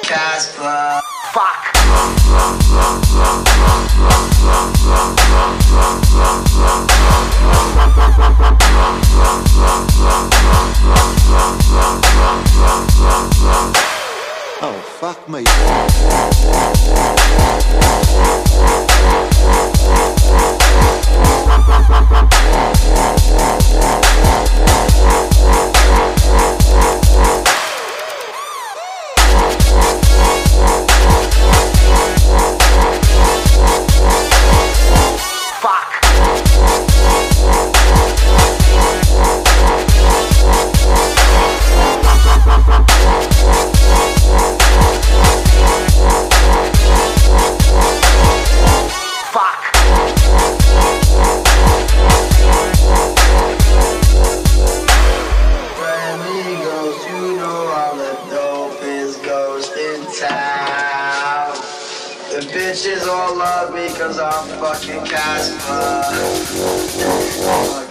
Casper. Fuck. Oh, fuck me. The bitches all love me cause I'm fucking Casper.